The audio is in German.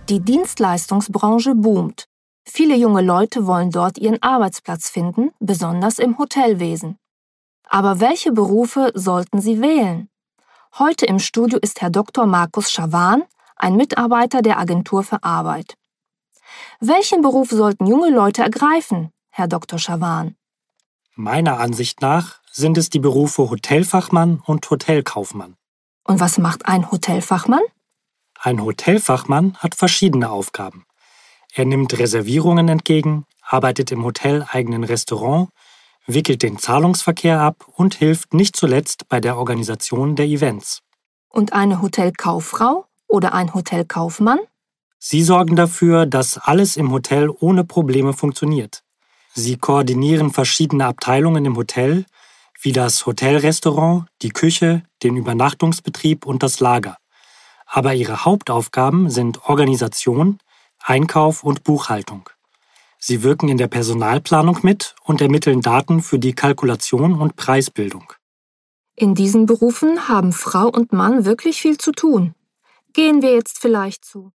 Die Dienstleistungsbranche boomt. Viele junge Leute wollen dort ihren Arbeitsplatz finden, besonders im Hotelwesen. Aber welche Berufe sollten sie wählen? Heute im Studio ist Herr Dr. Markus Schawan, ein Mitarbeiter der Agentur für Arbeit. Welchen Beruf sollten junge Leute ergreifen, Herr Dr. Schawan? Meiner Ansicht nach sind es die Berufe Hotelfachmann und Hotelkaufmann. Und was macht ein Hotelfachmann? Ein Hotelfachmann hat verschiedene Aufgaben. Er nimmt Reservierungen entgegen, arbeitet im hoteleigenen Restaurant, wickelt den Zahlungsverkehr ab und hilft nicht zuletzt bei der Organisation der Events. Und eine Hotelkauffrau oder ein Hotelkaufmann? Sie sorgen dafür, dass alles im Hotel ohne Probleme funktioniert. Sie koordinieren verschiedene Abteilungen im Hotel, wie das Hotelrestaurant, die Küche, den Übernachtungsbetrieb und das Lager. Aber ihre Hauptaufgaben sind Organisation, Einkauf und Buchhaltung. Sie wirken in der Personalplanung mit und ermitteln Daten für die Kalkulation und Preisbildung. In diesen Berufen haben Frau und Mann wirklich viel zu tun. Gehen wir jetzt vielleicht zu